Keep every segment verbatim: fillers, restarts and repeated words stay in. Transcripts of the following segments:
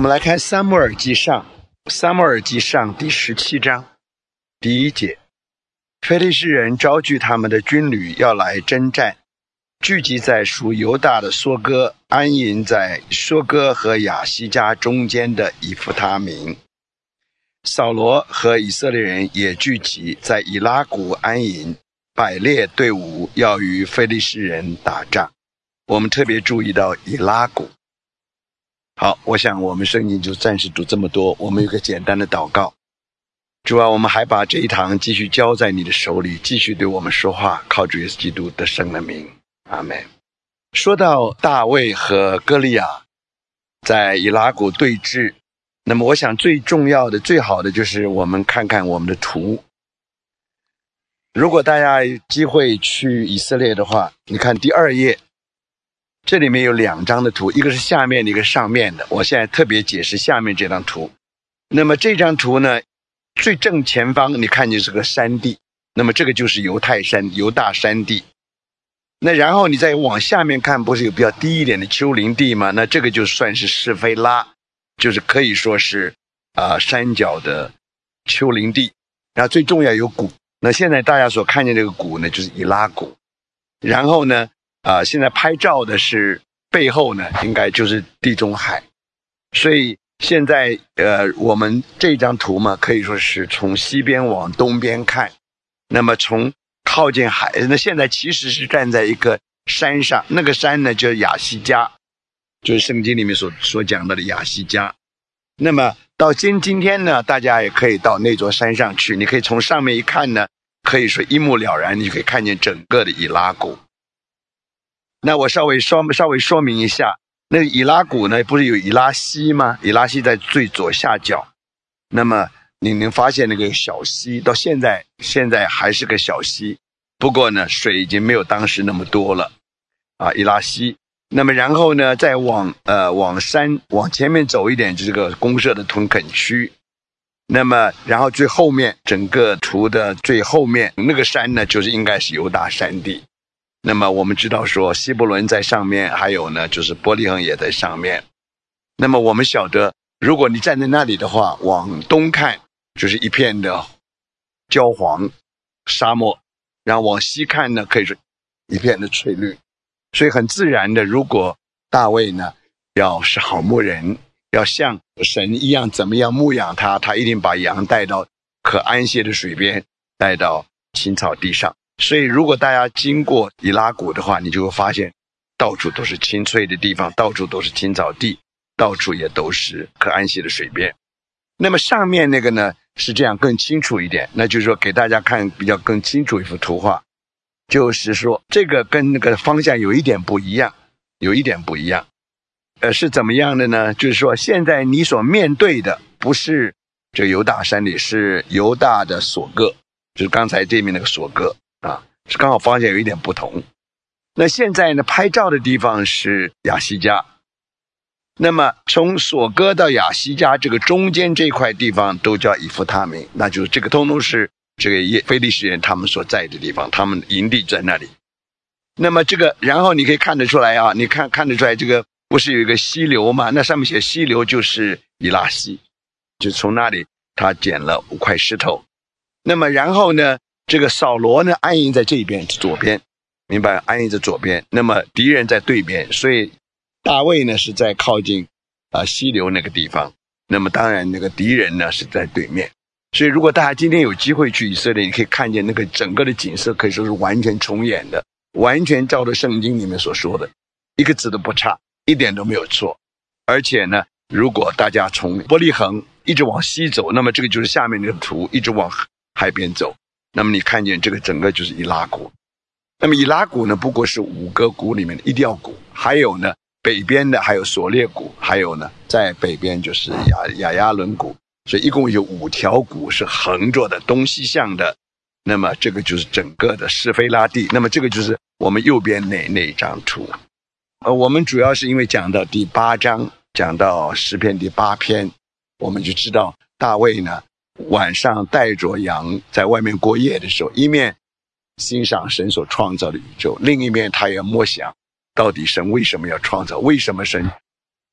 们来看撒母耳记上，撒母耳记上第十七章第一节，非利士人招聚他们的军旅要来征战，聚集在属犹大的梭哥，安营在梭哥和亚西加中间的以弗他明。扫罗和以色列人也聚集在以拉谷安营，摆列队伍要与非利士人打仗。我们特别注意到以拉谷。好，我想我们圣经就暂时读这么多。我们有个简单的祷告。主啊，我们还把这一堂继续交在你的手里，继续对我们说话，靠主耶稣基督得胜的名，阿们。说到大卫和歌利亚在以拉谷对峙，那么我想最重要的最好的就是我们看看我们的图。如果大家有机会去以色列的话，你看第二页，这里面有两张的图，一个是下面的，一个上面的。我现在特别解释下面这张图。那么这张图呢，最正前方你看见是个山地，那么这个就是犹太山，犹大山地。那然后你再往下面看，不是有比较低一点的丘陵地吗？那这个就算是示非拉，就是可以说是啊、呃、山脚的丘陵地。然后最重要有谷，那现在大家所看见这个谷呢，就是以拉谷。然后呢啊、呃，现在拍照的是背后呢，应该就是地中海。所以现在呃，我们这张图嘛，可以说是从西边往东边看。那么从靠近海，那现在其实是站在一个山上，那个山呢就是亚西加，就是圣经里面所所讲到的亚西加。那么到今今天呢，大家也可以到那座山上去，你可以从上面一看呢，可以说一目了然，你就可以看见整个的以拉谷。那我稍微稍稍微说明一下，那个以拉谷呢，不是有以拉溪吗？以拉溪在最左下角。那么你能发现那个小溪，到现在现在还是个小溪，不过呢，水已经没有当时那么多了啊，以拉溪。那么然后呢，再往呃往山往前面走一点，就是这个公社的屯垦区。那么然后最后面整个图的最后面那个山呢，就是应该是犹大山地。那么我们知道说希伯伦在上面，还有呢就是伯利恒也在上面。那么我们晓得，如果你站在那里的话，往东看就是一片的焦黄沙漠，然后往西看呢，可以说一片的翠绿。所以很自然的，如果大卫呢要是好牧人，要像神一样怎么样牧养他，他一定把羊带到可安歇的水边，带到青草地上。所以如果大家经过以拉谷的话，你就会发现到处都是青翠的地方，到处都是青草地，到处也都是可安息的水边。那么上面那个呢是这样更清楚一点，那就是说给大家看比较更清楚一幅图画，就是说这个跟那个方向有一点不一样，有一点不一样。呃，是怎么样的呢？就是说现在你所面对的不是这犹大山里，是犹大的索哥，就是刚才这面那个索哥啊，是刚好方向有一点不同。那现在呢，拍照的地方是亚西加。那么从索哥到亚西加这个中间这块地方都叫以弗他明，那就是这个通通是这个非利士人他们所在的地方，他们营地在那里。那么这个然后你可以看得出来啊，你看看得出来这个不是有一个溪流吗？那上面写溪流就是以拉溪，就从那里他捡了五块石头。那么然后呢，这个扫罗呢安营在这边左边，明白？安营在左边，那么敌人在对边，所以大卫呢是在靠近啊、呃、溪流那个地方，那么当然那个敌人呢是在对面。所以如果大家今天有机会去以色列，你可以看见那个整个的景色可以说是完全重演的，完全照着圣经里面所说的，一个字都不差，一点都没有错。而且呢，如果大家从伯利恒一直往西走，那么这个就是下面的图，一直往海边走，那么你看见这个整个就是以拉谷。那么以拉谷呢，不过是五个谷里面的一调谷，还有呢北边的还有索列谷，还有呢在北边就是亚亚亚伦谷，所以一共有五条谷是横着的，东西向的。那么这个就是整个的示非拉地。那么这个就是我们右边那那一张图。呃，我们主要是因为讲到第八章，讲到诗篇第八篇，我们就知道大卫呢晚上带着羊在外面过夜的时候，一面欣赏神所创造的宇宙，另一面他也默想到底神为什么要创造，为什么神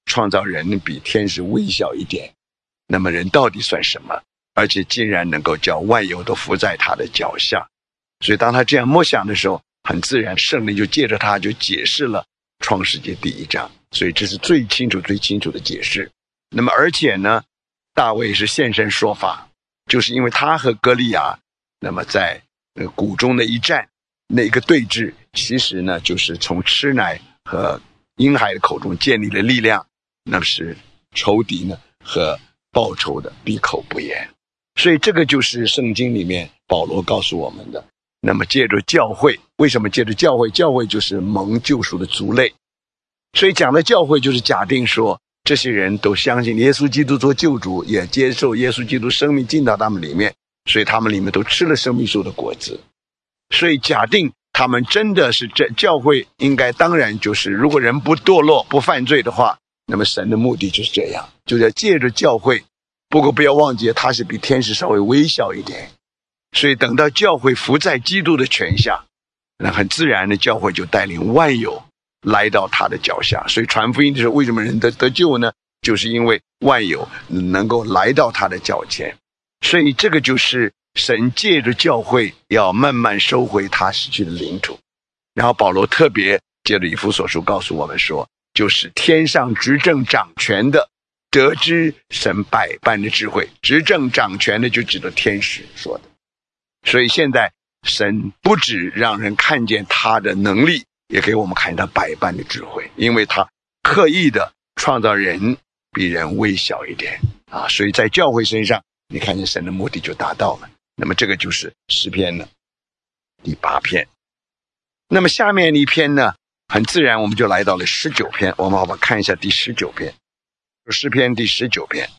创造人比天使微小一点，那么人到底算什么？而且竟然能够叫万有都伏在他的脚下。所以当他这样默想的时候，很自然圣灵就借着他就解释了创世纪第一章，所以这是最清楚最清楚的解释。那么而且呢，大卫是现身说法，就是因为他和歌利亚那么在呃谷中的一战，那一个对峙，其实呢就是从吃奶和婴孩的口中建立了力量，那么是仇敌呢和报仇的闭口不言。所以这个就是圣经里面保罗告诉我们的。那么借着教会，为什么借着教会？教会就是蒙救赎的族类，所以讲的教会就是假定说这些人都相信耶稣基督做救主，也接受耶稣基督生命进到他们里面，所以他们里面都吃了生命树的果子。所以假定他们真的是这教会，应该当然就是如果人不堕落不犯罪的话，那么神的目的就是这样，就是要借着教会。不过不要忘记，他是比天使稍微微小一点，所以等到教会伏在基督的权下，那很自然的教会就带领万有来到他的脚下。所以传福音的时候，为什么人得得救呢？就是因为万有能够来到他的脚前。所以这个就是神借着教会要慢慢收回他失去的领土。然后保罗特别借着以弗所书告诉我们说，就是天上执政掌权的得知神百般的智慧，执政掌权的就指的天使说的。所以现在神不只让人看见他的能力，也给我们看他百般的智慧，因为他刻意的创造人比人微小一点啊，所以在教会身上你看见神的目的就达到了。那么这个就是诗篇呢第八篇。那么下面一篇呢，很自然我们就来到了十九篇。我们好吧看一下第十九篇，诗篇第十九篇。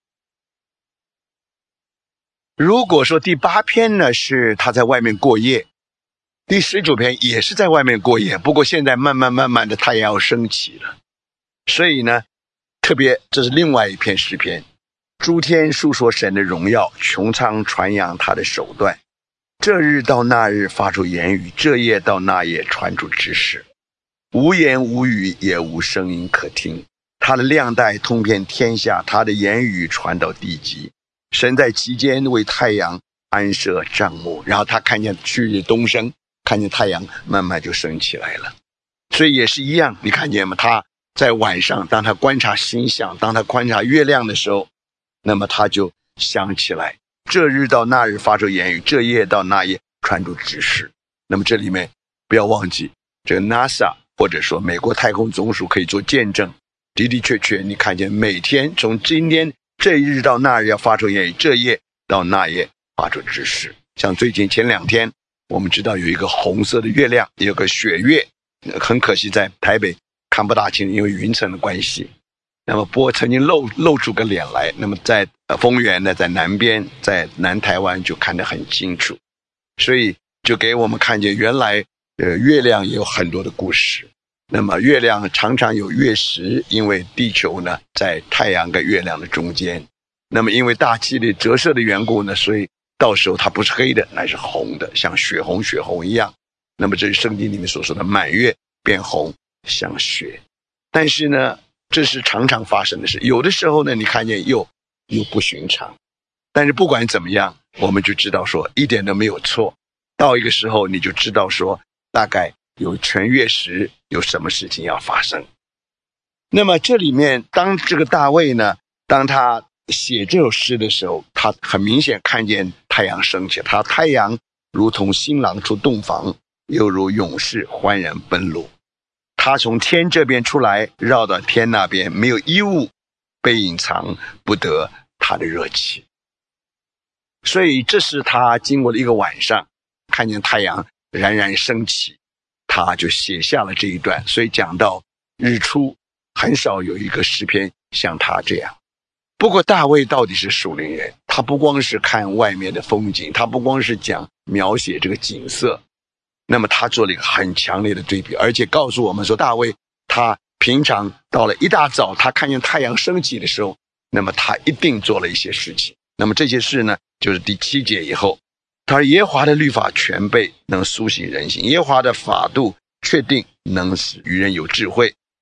如果说第八篇呢是他在外面过夜，第十九篇也是在外面过夜，不过现在慢慢慢慢的太阳要升起了，所以呢特别这是另外一篇诗篇。诸天述说神的荣耀，穹苍传扬他的手段。这日到那日发出言语，这夜到那夜传出知识。无言无语，也无声音可听。他的亮带通遍天下，他的言语传到地极。神在其间为太阳安设帐幕，然后他看见去日东升，看见太阳慢慢就升起来了。所以也是一样，你看见吗？他在晚上当他观察星象，当他观察月亮的时候，那么他就想起来，这日到那日发出言语，这夜到那夜传出指示。那么这里面不要忘记，这个 NASA 或者说美国太空总署可以做见证，的的确确你看见每天从今天这一日到那日要发出言语，这夜到那夜发出指示。像最近前两天我们知道有一个红色的月亮，有个雪月，很可惜在台北看不大清，因为云层的关系。那么波曾经露露出个脸来，那么在丰原呢，在南边，在南台湾就看得很清楚，所以就给我们看见原来呃月亮也有很多的故事。那么月亮常常有月食，因为地球呢在太阳跟月亮的中间，那么因为大气的折射的缘故呢，所以到时候它不是黑的，乃是红的，像血红血红一样。那么这是圣经里面所说的满月变红像血。但是呢这是常常发生的事，有的时候呢你看见又又不寻常。但是不管怎么样，我们就知道说一点都没有错，到一个时候你就知道说大概有全月食，有什么事情要发生。那么这里面当这个大卫呢，当他写这首诗的时候，他很明显看见太阳升起，他太阳如同新郎出洞房，又如勇士欢然奔路。他从天这边出来，绕到天那边，没有衣物被隐藏不得他的热气。所以这是他经过了一个晚上，看见太阳冉冉升起，他就写下了这一段。所以讲到日出，很少有一个诗篇像他这样。不过大卫到底是属灵人，他不光是看外面的风景，他不光是讲描写这个景色，那么他做了一个很强烈的对比，而且告诉我们说大卫他平常到了一大早，他看见太阳升起的时候，那么他一定做了一些事情。那么这些事呢，就是第七节以后，他说耶和华的律法全备，能苏醒人心，耶和华的法度确定，能使愚人有智慧。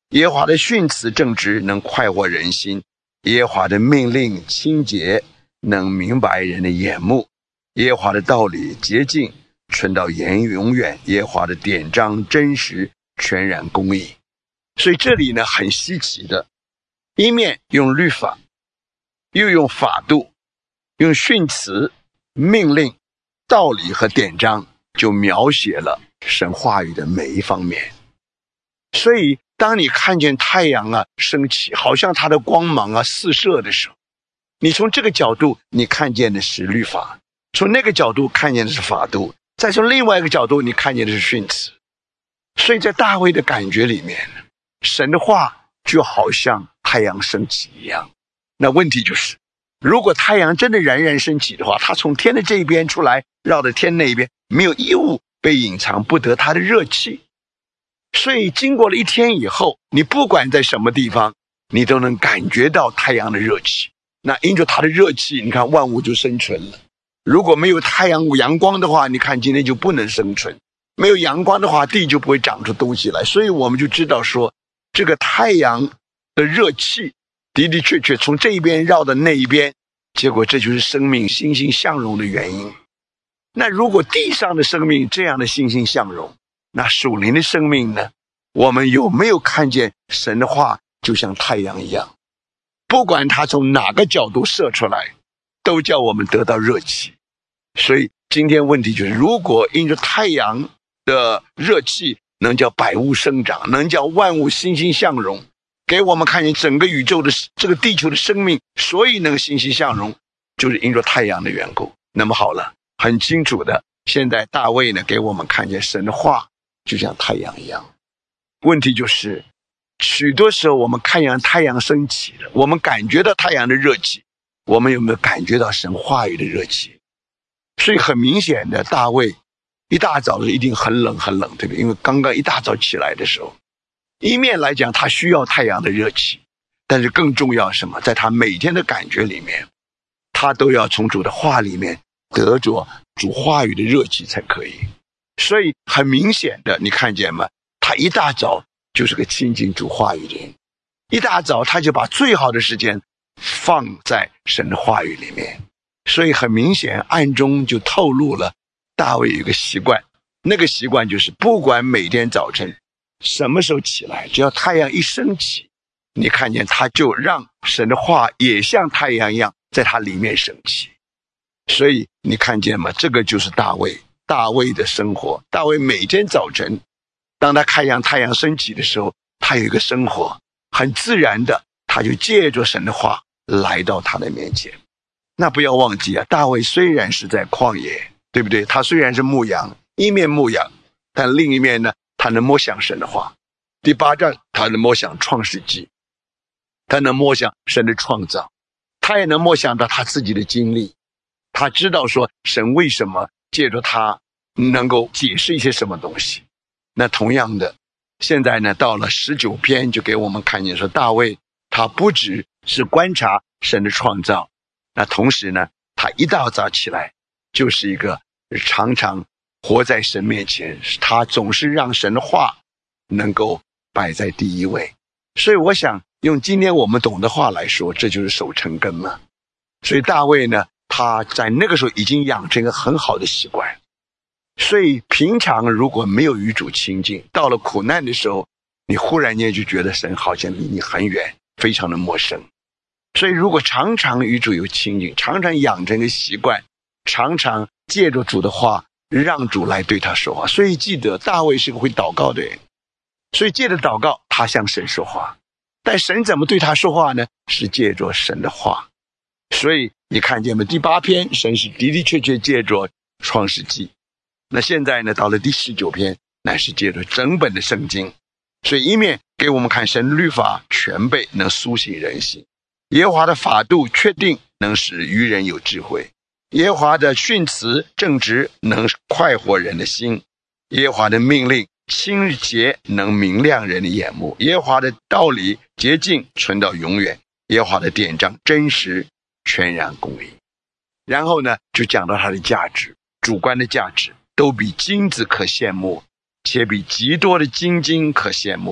耶和华的训词正直，能快活人心；耶和华的命令清洁，能明白人的眼目；耶和华的道理洁净，存到言永远；耶和华的典章真实，全然公义。所以这里呢很稀奇的，一面用律法，又用法度，用训词、命令、道理和典章，就描写了神话语的每一方面。所以当你看见太阳啊升起，好像它的光芒啊四射的时候，你从这个角度你看见的是律法，从那个角度看见的是法度，再从另外一个角度你看见的是训词。所以在大卫的感觉里面，神的话就好像太阳升起一样。那问题就是，如果太阳真的冉冉升起的话，它从天的这一边出来，绕着天那一边，没有一物被隐藏不得它的热气。所以经过了一天以后，你不管在什么地方，你都能感觉到太阳的热气。那因着它的热气，你看万物就生存了。如果没有太阳阳光的话，你看今天就不能生存。没有阳光的话，地就不会长出东西来。所以我们就知道说，这个太阳的热气的的确确从这一边绕到那一边，结果这就是生命欣欣向荣的原因。那如果地上的生命这样的欣欣向荣，那属灵的生命呢？我们有没有看见神的话就像太阳一样，不管它从哪个角度射出来，都叫我们得到热气。所以今天问题就是，如果因着太阳的热气能叫百物生长，能叫万物欣欣向荣，给我们看见整个宇宙的这个地球的生命，所以能欣欣向荣，就是因着太阳的缘故。那么好了，很清楚的，现在大卫呢给我们看见神的话就像太阳一样。问题就是许多时候我们看见太阳升起了，我们感觉到太阳的热气，我们有没有感觉到神话语的热气？所以很明显的，大卫一大早的一定很冷很冷，对不对？因为刚刚一大早起来的时候，一面来讲他需要太阳的热气，但是更重要什么？在他每天的感觉里面，他都要从主的话里面得着主话语的热气才可以。所以很明显的，你看见吗？他一大早就是个亲近主话语的人，一大早他就把最好的时间放在神的话语里面。所以很明显暗中就透露了大卫有一个习惯，那个习惯就是不管每天早晨什么时候起来，只要太阳一升起，你看见他就让神的话也像太阳一样在他里面升起。所以你看见吗？这个就是大卫大卫的生活。大卫每天早晨当他看见太阳升起的时候，他有一个生活很自然的，他就借着神的话来到他的面前。那不要忘记啊，大卫虽然是在旷野，对不对？他虽然是牧羊，一面牧羊，但另一面呢，他能默想神的话。第八章他能默想创世纪，他能默想神的创造，他也能默想到他自己的经历。他知道说神为什么借着他能够解释一些什么东西。那同样的，现在呢到了十九篇就给我们看见说，大卫他不只是观察神的创造，那同时呢他一大早起来就是一个常常活在神面前，他总是让神的话能够摆在第一位。所以我想用今天我们懂的话来说，这就是守成根嘛。所以大卫呢，他在那个时候已经养成一个很好的习惯。所以平常如果没有与主亲近，到了苦难的时候，你忽然间就觉得神好像离你很远，非常的陌生。所以如果常常与主有亲近，常常养成一个习惯，常常借着主的话让主来对他说话。所以记得大卫是个会祷告的人，所以借着祷告他向神说话。但神怎么对他说话呢？是借着神的话。所以你看见吗？第八篇神是的的确确借着创世纪，那现在呢到了第十九篇乃是借着整本的圣经。所以一面给我们看神律法全备，能苏醒人心；耶和华的法度确定，能使愚人有智慧；耶和华的训词正直，能快活人的心；耶和华的命令清洁，能明亮人的眼目；耶和华的道理洁净，存到永远；耶和华的典章真实，全然公义。然后呢就讲到它的价值，主观的价值，都比金子可羡慕，且比极多的金金可羡慕。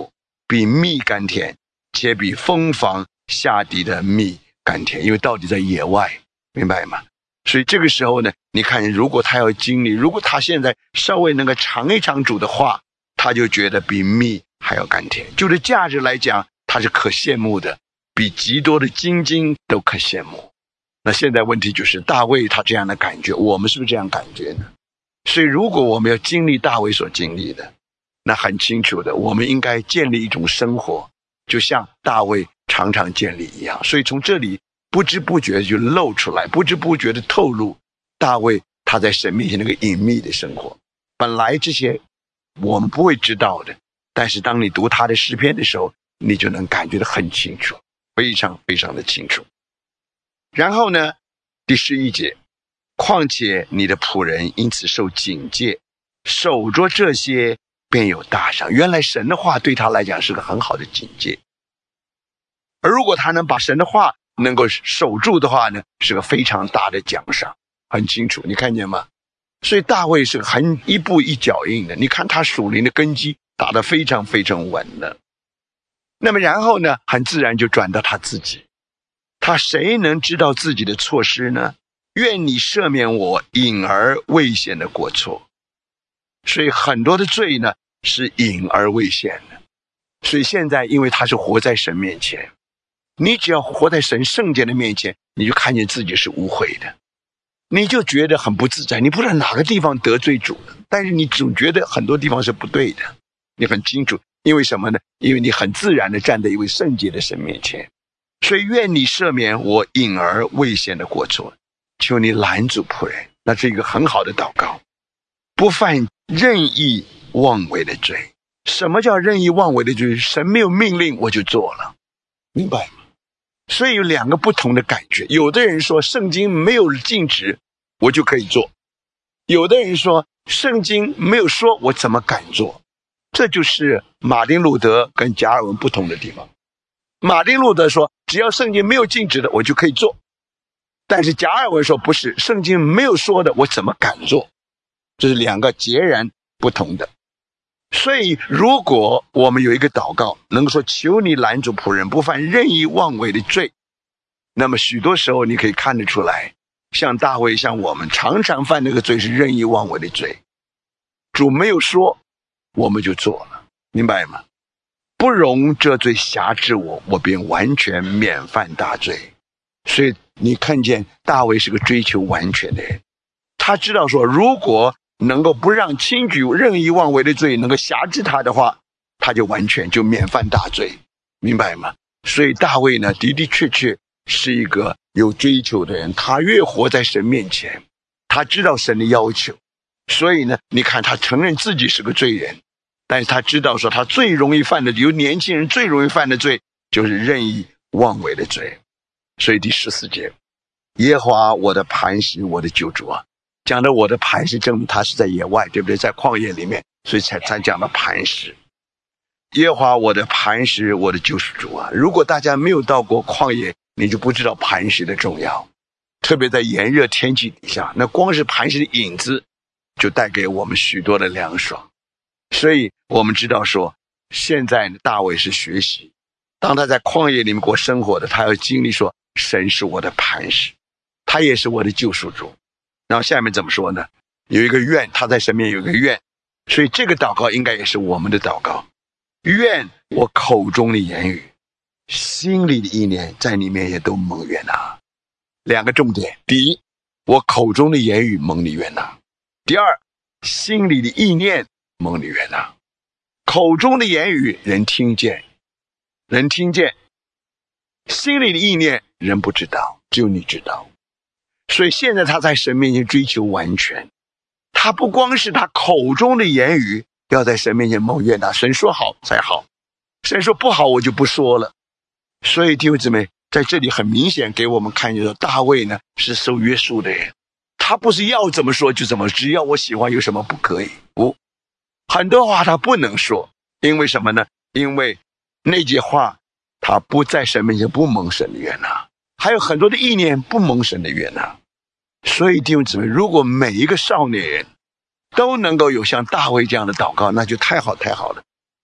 比蜜甘甜，且比蜂房下地的蜜甘甜，因为到底在野外，明白吗？所以这个时候呢，你看如果他要经历，如果他现在稍微能够尝一尝主的话，他就觉得比蜜还要甘甜。就这价值来讲，他是可羡慕的，比极多的金金都可羡慕。那现在问题就是大卫他这样的感觉，我们是不是这样感觉呢？所以如果我们要经历大卫所经历的，那很清楚的，我们应该建立一种生活，就像大卫常常建立一样。所以从这里不知不觉就露出来，不知不觉的透露大卫他在神面前那个隐秘的生活。本来这些我们不会知道的，但是当你读他的诗篇的时候，你就能感觉得很清楚，非常非常的清楚。然后呢，第十一节，况且你的仆人因此受警戒，守着这些便有大赏。原来神的话对他来讲是个很好的警戒，而如果他能把神的话能够守住的话呢，是个非常大的奖赏。很清楚，你看见吗？所以大卫是很一步一脚印的，你看他属灵的根基打得非常非常稳了。那么然后呢，很自然就转到他自己，他谁能知道自己的错失呢？愿你赦免我隐而未显的过错。所以很多的罪呢是隐而未显的。所以现在因为他是活在神面前，你只要活在神圣洁的面前，你就看见自己是无悔的，你就觉得很不自在，你不知道哪个地方得罪主了，但是你总觉得很多地方是不对的，你很清楚。因为什么呢？因为你很自然的站在一位圣洁的神面前。所以愿你赦免我隐而未显的过错，求你拦阻仆人。那是一个很好的祷告，不犯任意妄为的罪。什么叫任意妄为的罪？神没有命令我就做了，明白吗？所以有两个不同的感觉。有的人说圣经没有禁止我就可以做，有的人说圣经没有说我怎么敢做。这就是马丁路德跟加尔文不同的地方。马丁路德说只要圣经没有禁止的我就可以做，但是加尔文说不是，圣经没有说的我怎么敢做。这是两个截然不同的。所以如果我们有一个祷告能够说求你拦阻仆人不犯任意妄为的罪，那么许多时候你可以看得出来，像大卫像我们常常犯那个罪是任意妄为的罪，主没有说我们就做了，明白吗？不容这罪辖制我，我便完全免犯大罪。所以你看见大卫是个追求完全的人，他知道说如果能够不让轻举任意妄为的罪能够辖制他的话，他就完全就免犯大罪，明白吗？所以大卫呢的的确确是一个有追求的人，他越活在神面前，他知道神的要求，所以呢你看他承认自己是个罪人，但是他知道说他最容易犯的，有年轻人最容易犯的罪就是任意妄为的罪。所以第十四节，耶和华我的磐石我的救主啊，讲的我的磐石证明他是在野外，对不对？在旷野里面，所以才才讲到磐石。耶和华我的磐石我的救赎主啊，如果大家没有到过旷野，你就不知道磐石的重要，特别在炎热天气底下，那光是磐石的影子就带给我们许多的凉爽。所以我们知道说现在大卫是学习，当他在旷野里面过生活的，他要经历说神是我的磐石，他也是我的救赎主。然后下面怎么说呢？有一个愿，他在神面有一个愿，所以这个祷告应该也是我们的祷告。愿我口中的言语心里的意念在你面前都蒙悦纳。两个重点，第一，我口中的言语蒙你悦纳；第二，心里的意念蒙你悦纳。口中的言语人听见，人听见；心里的意念人不知道，只有你知道。所以现在他在神面前追求完全，他不光是他口中的言语要在神面前蒙悦纳，神说好才好，神说不好我就不说了。所以弟兄姊妹，在这里很明显给我们看见说大卫呢是受约束的人，他不是要怎么说就怎么，只要我喜欢有什么不可以，不，很多话他不能说。因为什么呢？因为那句话他不在神面前不蒙神的悦纳，还有很多的意念不蒙神的悦纳。所以弟兄姊妹，如果每一个少年人都能够有像大卫这样的祷告，那就太好太好了。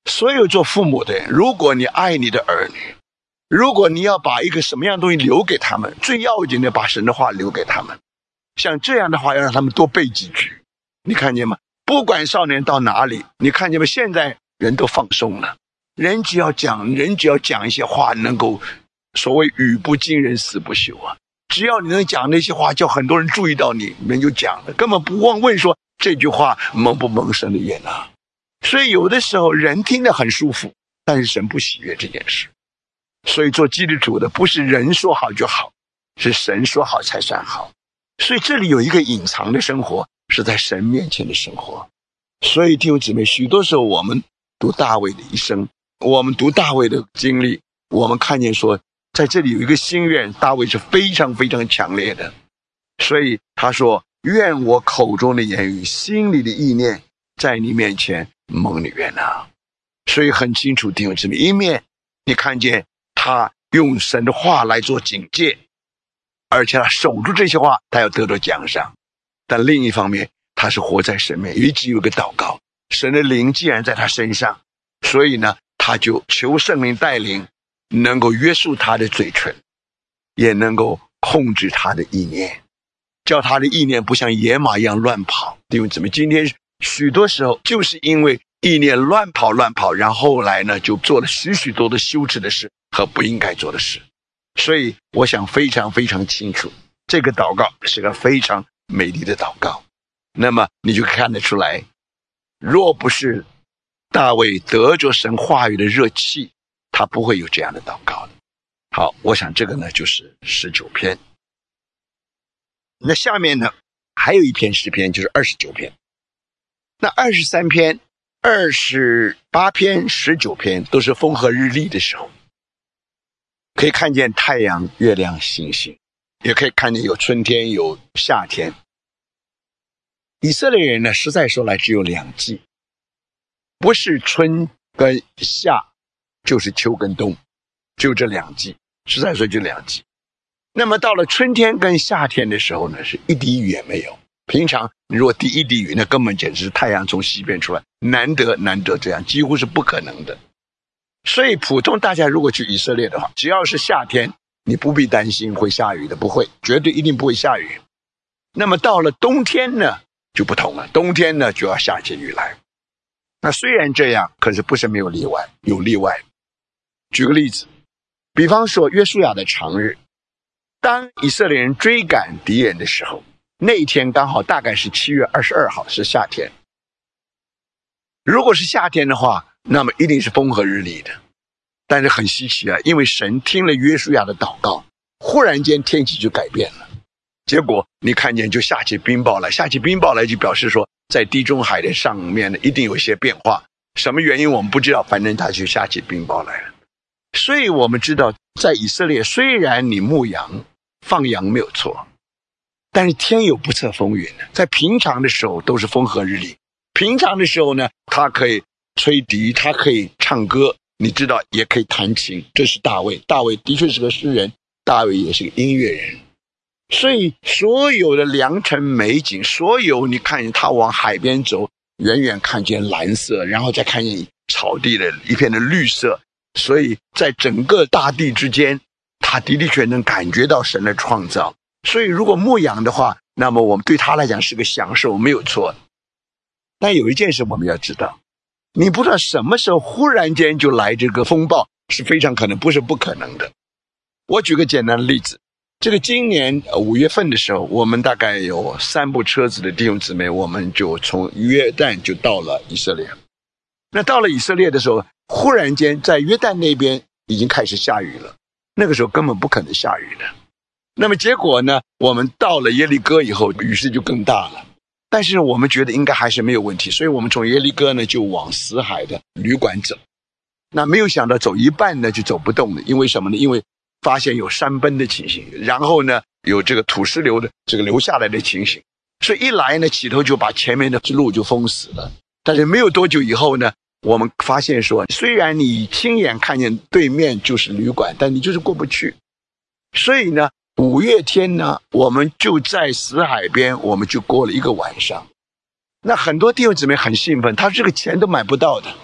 所有做父母的人，如果你爱你的儿女，如果你要把一个什么样的东西留给他们，最要紧的把神的话留给他们。像这样的话要让他们多背几句。你看见吗？不管少年到哪里，你看见吗？现在人都放松了，人只要讲人只要讲一些话，能够所谓语不惊人死不休啊。只要你能讲那些话，叫很多人注意到你，人就讲了，根本不忘问说这句话蒙不蒙神的眼啊。所以有的时候人听得很舒服，但是神不喜悦这件事。所以做基督徒的不是人说好就好，是神说好才算好。所以这里有一个隐藏的生活，是在神面前的生活。所以弟兄姊妹，许多时候我们读大卫的一生，我们读大卫的经历，我们看见说在这里有一个心愿，大卫是非常非常强烈的。所以他说，愿我口中的言语心里的意念在你面前蒙你悦纳。所以很清楚弟兄姊妹，一面你看见他用神的话来做警戒，而且他守住这些话，他要得到奖赏。但另一方面，他是活在神面，一直有一个祷告，神的灵既然在他身上，所以呢他就求圣灵带领，能够约束他的嘴唇，也能够控制他的意念，叫他的意念不像野马一样乱跑。弟兄姊妹，今天许多时候就是因为意念乱跑乱跑，然后后来呢就做了许许多的羞耻的事和不应该做的事。所以我想非常非常清楚，这个祷告是个非常美丽的祷告。那么你就看得出来，若不是大卫得着神话语的热气，他不会有这样的祷告的。好，我想这个呢就是十九篇。那下面呢还有一篇诗篇，就是二十九篇。那二十三篇、二十八篇、十九篇都是风和日丽的时候，可以看见太阳、月亮、星星，也可以看见有春天有夏天。以色列人呢，实在说来只有两季，不是春跟夏，就是秋跟冬，就这两季，实在说就两季。那么到了春天跟夏天的时候呢，是一滴雨也没有。平常如果滴一滴雨，那根本简直是太阳从西边出来，难得难得这样，几乎是不可能的。所以普通大家如果去以色列的话，只要是夏天，你不必担心会下雨的，不会，绝对一定不会下雨。那么到了冬天呢就不同了，冬天呢就要下起雨来。那虽然这样，可是不是没有例外，有例外。举个例子，比方说约书亚的长日，当以色列人追赶敌人的时候，那一天刚好大概是七月二十二号，是夏天。如果是夏天的话，那么一定是风和日丽的。但是很稀奇啊，因为神听了约书亚的祷告，忽然间天气就改变了。结果你看见就下起冰雹来，下起冰雹来就表示说在地中海的上面呢一定有一些变化，什么原因我们不知道，反正它就下起冰雹来了。所以我们知道在以色列，虽然你牧羊放羊没有错，但是天有不测风云的，在平常的时候都是风和日丽。平常的时候呢，他可以吹笛，他可以唱歌，你知道也可以弹琴。这是大卫，大卫的确是个诗人，大卫也是个音乐人。所以所有的良辰美景，所有你看见他往海边走，远远看见蓝色，然后再看见草地的一片的绿色，所以在整个大地之间，他的的确能感觉到神的创造。所以如果牧养的话，那么我们对他来讲是个享受，没有错。但有一件事我们要知道，你不知道什么时候忽然间就来这个风暴，是非常可能，不是不可能的。我举个简单的例子，这个今年五月份的时候，我们大概有三部车子的弟兄姊妹，我们就从约旦就到了以色列。那到了以色列的时候，忽然间在约旦那边已经开始下雨了，那个时候根本不可能下雨的。那么结果呢，我们到了耶利哥以后，雨势就更大了。但是我们觉得应该还是没有问题，所以我们从耶利哥呢就往死海的旅馆走。那没有想到走一半呢就走不动了，因为什么呢？因为发现有山崩的情形，然后呢有这个土石流的这个流下来的情形，所以一来呢起头就把前面的路就封死了。但是没有多久以后呢，我们发现说，虽然你亲眼看见对面就是旅馆，但你就是过不去。所以呢五月天呢，我们就在死海边，我们就过了一个晚上。那很多弟兄姊妹很兴奋，他这个钱都买不到的，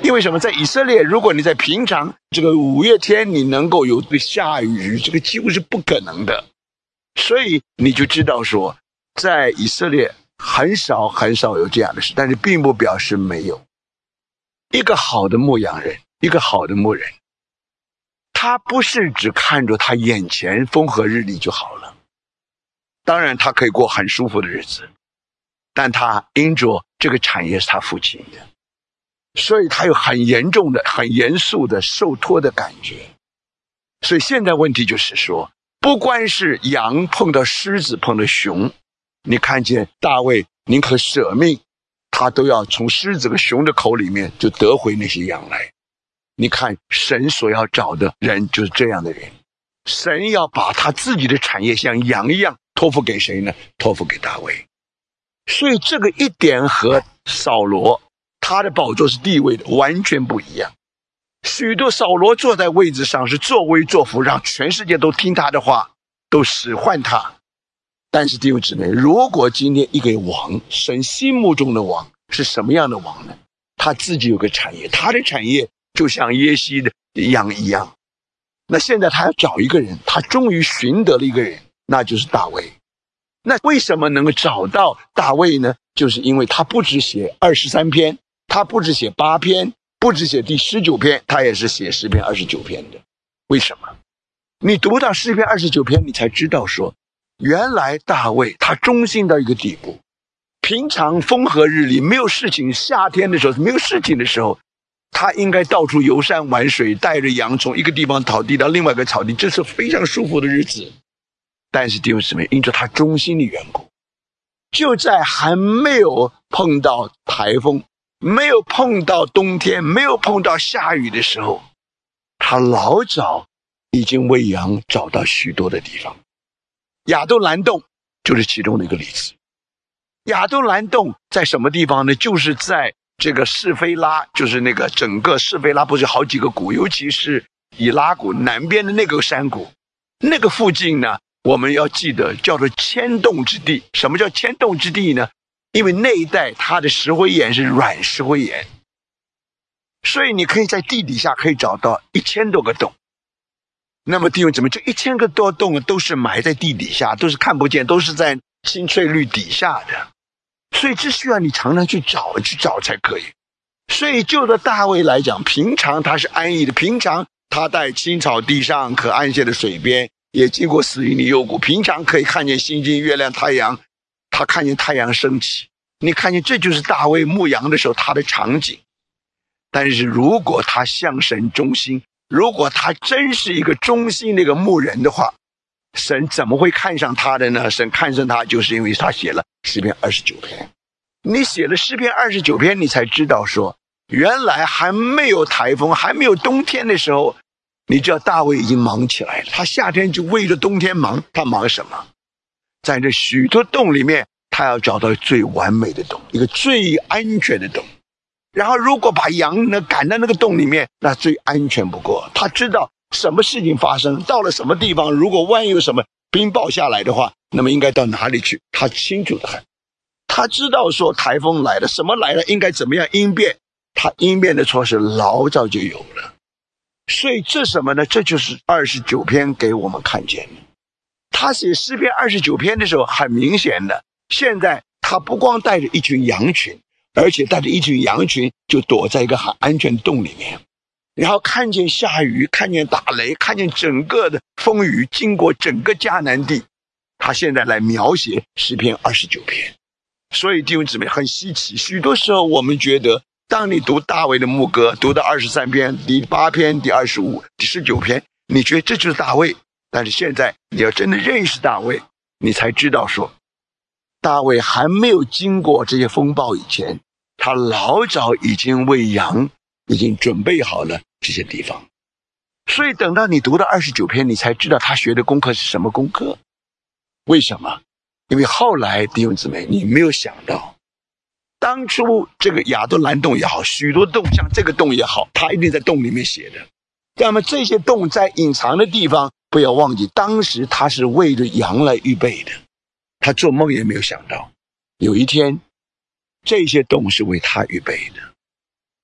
因为什么？在以色列，如果你在平常这个五月天，你能够有下雨，这个几乎是不可能的。所以你就知道说，在以色列很少很少有这样的事，但是并不表示没有。一个好的牧羊人，一个好的牧人，他不是只看着他眼前风和日丽就好了。当然他可以过很舒服的日子，但他因着这个产业是他父亲的，所以他有很严重的很严肃的受托的感觉。所以现在问题就是说，不光是羊碰到狮子碰到熊，你看见大卫宁可舍命，他都要从狮子和熊的口里面就得回那些羊来。你看神所要找的人就是这样的人，神要把他自己的产业像羊一样托付给谁呢？托付给大卫。所以这个一点和扫罗他的宝座是地位的完全不一样。许多扫罗坐在位置上是作威作福，让全世界都听他的话，都使唤他。但是弟兄姊妹，如果今天一个王，神心目中的王是什么样的王呢？他自己有个产业，他的产业就像耶西的羊一样。那现在他要找一个人，他终于寻得了一个人，那就是大卫。那为什么能够找到大卫呢？就是因为他不只写二十三篇，他不只写八篇，不只写第十九篇，他也是写诗篇二十九篇的。为什么？你读到诗篇二十九篇，你才知道说，原来大卫他忠心到一个地步。平常风和日丽，没有事情，夏天的时候没有事情的时候，他应该到处游山玩水，带着羊从一个地方草地到另外一个草地，这是非常舒服的日子。但是弟兄姊妹，因着他忠心的缘故，就在还没有碰到台风，没有碰到冬天，没有碰到下雨的时候，他老早已经为羊找到许多的地方。亚杜兰洞就是其中的一个例子。亚杜兰洞在什么地方呢？就是在这个示菲拉，就是那个整个示菲拉不是好几个谷，尤其是以拉谷南边的那个山谷，那个附近呢，我们要记得叫做千洞之地。什么叫千洞之地呢？因为那一带它的石灰岩是软石灰岩，所以你可以在地底下可以找到一千多个洞。那么弟兄姊妹，这一千个多洞都是埋在地底下，都是看不见，都是在青翠绿底下的，所以这需要你常常去找去找才可以。所以就着大卫来讲，平常他是安逸的，平常他在青草地上可安歇的水边，也经过死荫的幽谷，平常可以看见星星月亮太阳，他看见太阳升起，你看见这就是大卫牧羊的时候他的场景。但是如果他向神忠心，如果他真是一个忠心的一个牧人的话，神怎么会看上他的呢？神看上他就是因为他写了诗篇二十九篇。你写了诗篇二十九篇，你才知道说，原来还没有台风，还没有冬天的时候，你知道大卫已经忙起来了。他夏天就为着冬天忙，他忙什么？在这许多洞里面，他要找到最完美的洞，一个最安全的洞。然后如果把羊呢赶到那个洞里面，那最安全不过。他知道什么事情发生，到了什么地方，如果万一有什么冰雹下来的话，那么应该到哪里去，他清楚的很。他知道说台风来了，什么来了，应该怎么样应变，他应变的措施老早就有了。所以这什么呢？这就是二十九篇给我们看见的。他写诗篇二十九篇的时候，很明显的，现在他不光带着一群羊群，而且带着一群羊群就躲在一个很安全的洞里面，然后看见下雨，看见打雷，看见整个的风雨经过整个迦南地，他现在来描写诗篇二十九篇。所以弟兄姊妹，很稀奇，许多时候我们觉得，当你读大卫的牧歌，读到二十三篇、第八篇、第二十五、第十九篇，你觉得这就是大卫。但是现在你要真的认识大卫，你才知道说，大卫还没有经过这些风暴以前，他老早已经为羊已经准备好了这些地方。所以等到你读到二十九篇，你才知道他学的功课是什么功课。为什么？因为后来弟兄姊妹，你没有想到，当初这个亚杜兰洞也好，许多洞像这个洞也好，他一定在洞里面写的。那么这些洞在隐藏的地方，不要忘记，当时他是为着羊来预备的。他做梦也没有想到，有一天这些洞是为他预备的。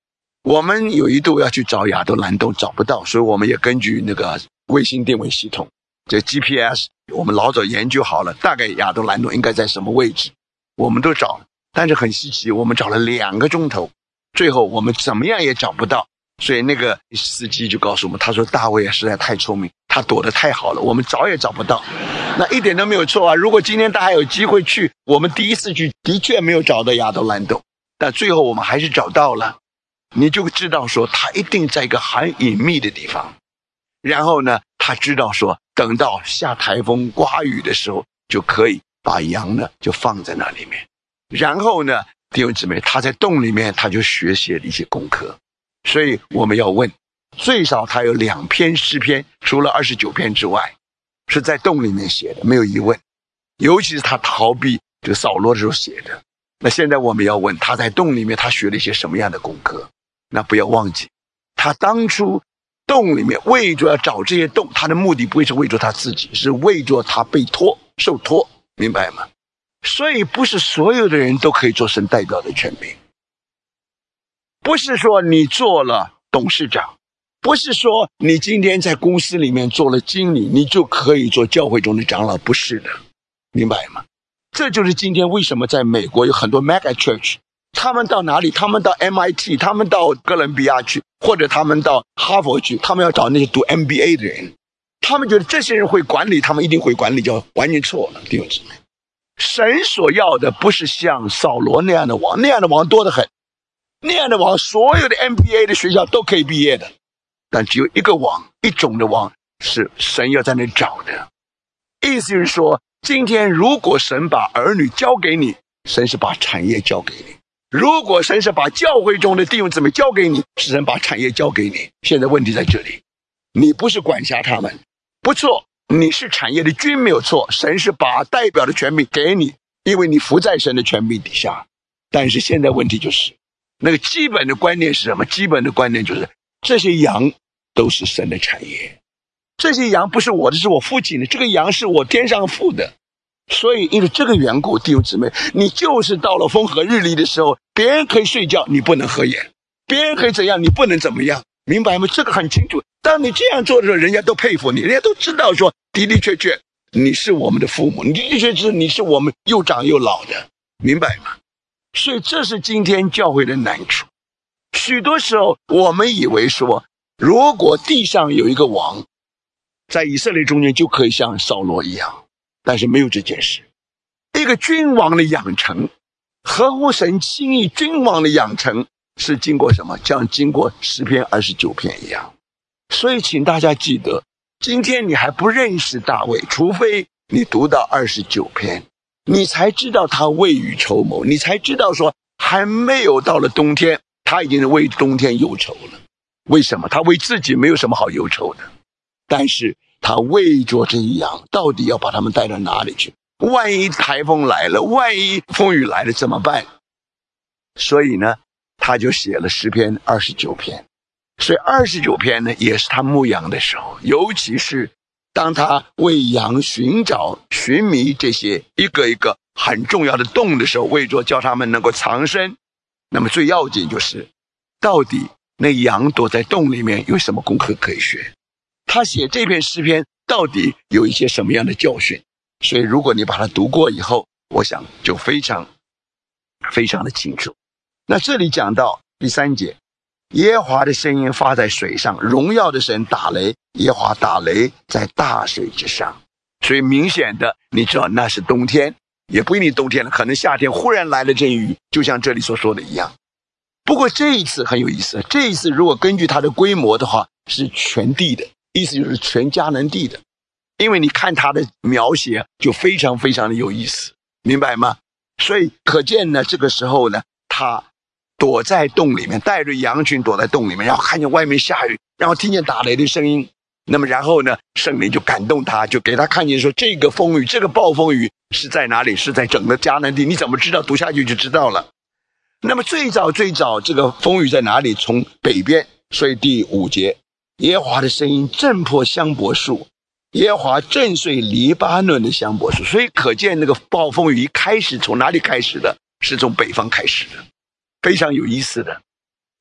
我们有一度要去找亚杜兰洞，找不到，所以我们也根据那个卫星定位系统，这 G P S， 我们老早研究好了，大概亚杜兰洞应该在什么位置，我们都找了，但是很稀奇，我们找了两个钟头，最后我们怎么样也找不到。所以那个司机就告诉我们，他说大卫实在太聪明，他躲得太好了，我们找也找不到。那一点都没有错啊，如果今天他还有机会去，我们第一次去的确没有找到亚杜兰洞，但最后我们还是找到了。你就知道说他一定在一个很隐秘的地方，然后呢他知道说等到下台风刮雨的时候，就可以把羊呢就放在那里面。然后呢弟兄姊妹，他在洞里面他就学习了一些功课。所以我们要问，最少他有两篇诗篇，除了二十九篇之外，是在洞里面写的，没有疑问。尤其是他逃避这个扫罗的时候写的。那现在我们要问，他在洞里面他学了一些什么样的功课？那不要忘记，他当初洞里面为着要找这些洞，他的目的不会是为着他自己，是为着他被托受托，明白吗？所以不是所有的人都可以做神代表的权柄。不是说你做了董事长，不是说你今天在公司里面做了经理，你就可以做教会中的长老，不是的，明白吗？这就是今天为什么在美国有很多 mega church， 他们到哪里？他们到 M I T， 他们到哥伦比亚去，或者他们到哈佛去，他们要找那些读 M B A 的人，他们觉得这些人会管理，他们一定会管理，就完全错了。弟兄姊妹，神所要的不是像扫罗那样的王，那样的王多得很。那样的王，所有的 M B A 的学校都可以毕业的，但只有一个王，一种的王是神要在那找的。意思是说，今天如果神把儿女交给你，神是把产业交给你；如果神是把教会中的弟兄姊妹交给你，是神把产业交给你。现在问题在这里，你不是管辖他们，不错，你是产业的君没有错，神是把代表的权柄给你，因为你服在神的权柄底下。但是现在问题就是那个基本的观念是什么？基本的观念就是这些羊都是神的产业，这些羊不是我的，是我父亲的，这个羊是我天上父的。所以因为这个缘故，弟兄姊妹，你就是到了风和日丽的时候，别人可以睡觉，你不能合眼；别人可以怎样，你不能怎么样，明白吗？这个很清楚。当你这样做的时候，人家都佩服你，人家都知道说的的确确你是我们的父母，你的的确确你是我们又长又老的，明白吗？所以这是今天教会的难处。许多时候我们以为说，如果地上有一个王，在以色列中间就可以像扫罗一样，但是没有这件事。一个君王的养成，合乎神心意君王的养成，是经过什么？像经过诗篇二十九篇一样。所以请大家记得，今天你还不认识大卫，除非你读到二十九篇，你才知道他未雨绸缪，你才知道说还没有到了冬天，他已经为冬天忧愁了。为什么？他为自己没有什么好忧愁的，但是他为着这一样，到底要把他们带到哪里去？万一台风来了，万一风雨来了怎么办？所以呢，他就写了诗篇二十九篇。所以二十九篇呢，也是他牧羊的时候，尤其是当他为羊寻找寻觅这些一个一个很重要的洞的时候，为着叫他们能够藏身。那么最要紧就是到底那羊躲在洞里面有什么功课可以学，他写这篇诗篇到底有一些什么样的教训。所以如果你把它读过以后，我想就非常非常的清楚。那这里讲到第三节，耶和华的声音发在水上，荣耀的神打雷，耶和华打雷在大水之上。所以明显的你知道那是冬天，也不一定冬天了，可能夏天忽然来了阵雨，就像这里所说的一样。不过这一次很有意思，这一次如果根据它的规模的话，是全地的，意思就是全迦南地的。因为你看它的描写就非常非常的有意思，明白吗？所以可见呢，这个时候呢，他躲在洞里面，带着羊群躲在洞里面，然后看见外面下雨，然后听见打雷的声音。那么然后呢，圣灵就感动他，就给他看见说，这个风雨，这个暴风雨是在哪里？是在整个迦南地。你怎么知道？读下去就知道了。那么最早最早这个风雨在哪里？从北边。所以第五节，耶和华的声音震破香柏树，耶和华震碎黎巴嫩的香柏树。所以可见那个暴风雨一开始从哪里开始的？是从北方开始的，非常有意思的。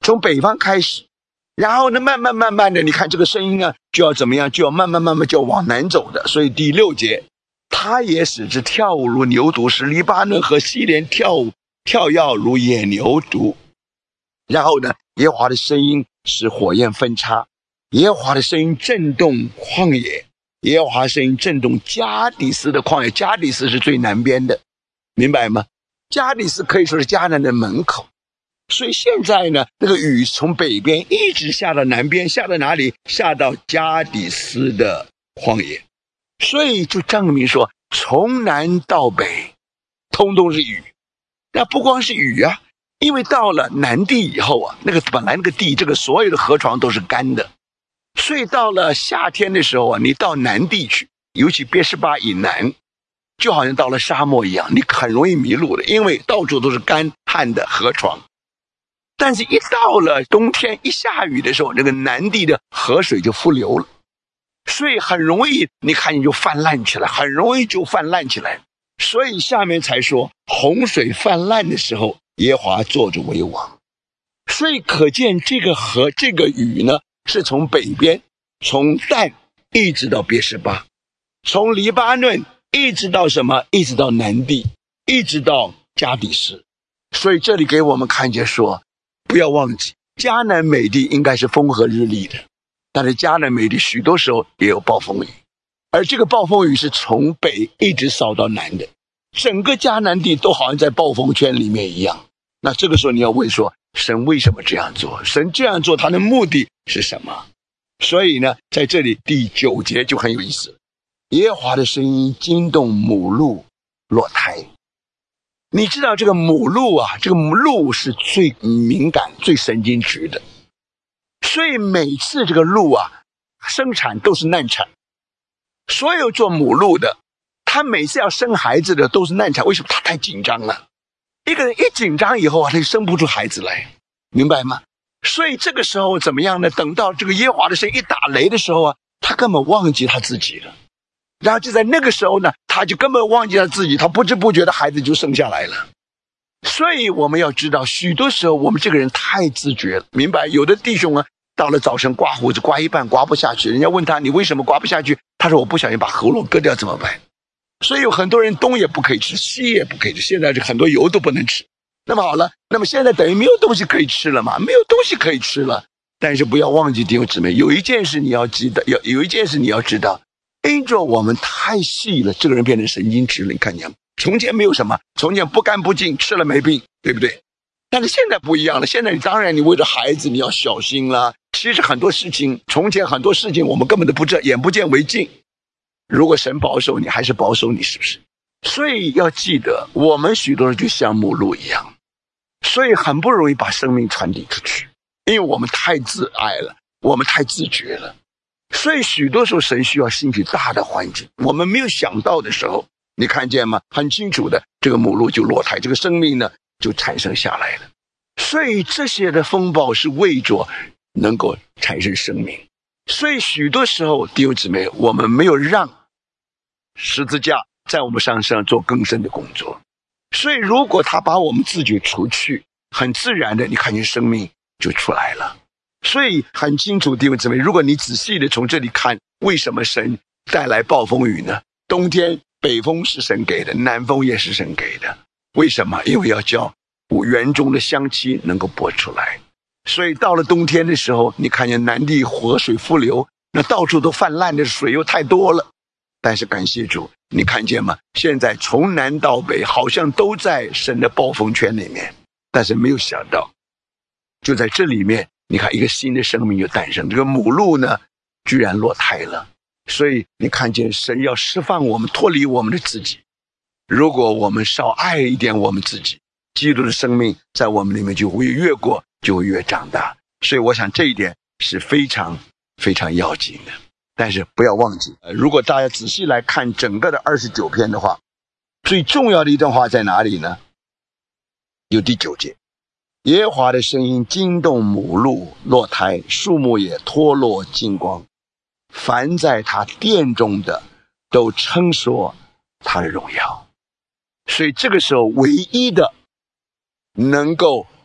从北方开始，然后呢，慢慢慢慢的，你看这个声音呢，就要怎么样，就要慢慢慢慢就要往南走的。所以第六节，他也使之跳舞如牛犊，使黎巴嫩和西连跳舞跳跃如野牛犊。然后呢，耶和华的声音使火焰分叉，耶和华的声音震动旷野，耶和华的声音震动加底斯的旷野。加底斯是最南边的，明白吗？加底斯可以说是迦南的门口。所以现在呢，那个雨从北边一直下到南边，下到哪里？下到加底斯的旷野。所以就证明说，从南到北通通是雨。那不光是雨啊，因为到了南地以后啊，那个本来那个地，这个所有的河床都是干的，所以到了夏天的时候啊，你到南地去，尤其别是巴以南，就好像到了沙漠一样，你很容易迷路的，因为到处都是干旱的河床。但是一到了冬天，一下雨的时候，那个南地的河水就复流了，所以很容易你看你就泛滥起来，很容易就泛滥起来。所以下面才说洪水泛滥的时候，耶和华坐着为王。所以可见这个河这个雨呢，是从北边，从但一直到别是巴，从黎巴嫩一直到什么，一直到南地，一直到加底斯。所以这里给我们看见说，不要忘记迦南美地应该是风和日丽的，但是迦南美地许多时候也有暴风雨，而这个暴风雨是从北一直扫到南的，整个迦南地都好像在暴风圈里面一样。那这个时候你要问说，神为什么这样做？神这样做他的目的是什么？所以呢，在这里第九节就很有意思，耶和华的声音惊动母鹿落胎。你知道这个母鹿啊，这个母鹿是最敏感最神经质的，所以每次这个鹿啊生产都是难产。所有做母鹿的，他每次要生孩子的都是难产。为什么？他太紧张了，一个人一紧张以后啊，他就生不出孩子来，明白吗？所以这个时候怎么样呢？等到这个耶和华的声音一打雷的时候啊，他根本忘记他自己了。然后就在那个时候呢，他就根本忘记他自己，他不知不觉的孩子就生下来了。所以我们要知道，许多时候我们这个人太自觉了，明白？有的弟兄啊，到了早晨刮胡子刮一半刮不下去，人家问他你为什么刮不下去，他说我不小心把喉咙割掉怎么办？所以有很多人东也不可以吃，西也不可以吃，现在这很多油都不能吃。那么好了，那么现在等于没有东西可以吃了嘛，没有东西可以吃了。但是不要忘记弟兄姊妹，有一件事你要记得，有有一件事你要知道，因着我们太细了，这个人变成神经质了。你看见吗？从前没有什么，从前不干不净，吃了没病，对不对？但是现在不一样了，现在你当然你为了孩子你要小心啦。其实很多事情，从前很多事情我们根本都不知道，眼不见为净。如果神保守你，还是保守你，是不是？所以要记得，我们许多人就像母鹿一样，所以很不容易把生命传递出去，因为我们太自爱了，我们太自觉了。所以许多时候神需要兴起大的环境，我们没有想到的时候，你看见吗？很清楚的，这个母鹿就落胎，这个生命呢就产生下来了。所以这些的风暴是为着能够产生生命。所以许多时候弟兄姊妹，我们没有让十字架在我们身上做更深的工作。所以如果他把我们自己除去，很自然的你看见生命就出来了。所以很清楚弟兄姊妹，如果你仔细的从这里看，为什么神带来暴风雨呢？冬天北风是神给的，南风也是神给的。为什么？因为要叫园中的香气能够播出来。所以到了冬天的时候，你看见南地河水复流，那到处都泛滥的水又太多了。但是感谢主，你看见吗？现在从南到北好像都在神的暴风圈里面，但是没有想到就在这里面，你看一个新的生命就诞生，这个母鹿呢居然落胎了。所以你看见神要释放我们，脱离我们的自己。如果我们少爱一点我们自己，基督的生命在我们里面就会越过，就会越长大。所以我想这一点是非常非常要紧的。但是不要忘记，如果大家仔细来看整个的二十九篇的话，最重要的一段话在哪里呢？有第九节，耶和华的声音惊动母鹿落胎，树木也脱落金光，凡在他殿中的都称说他的荣耀。所以这个时候唯一的能够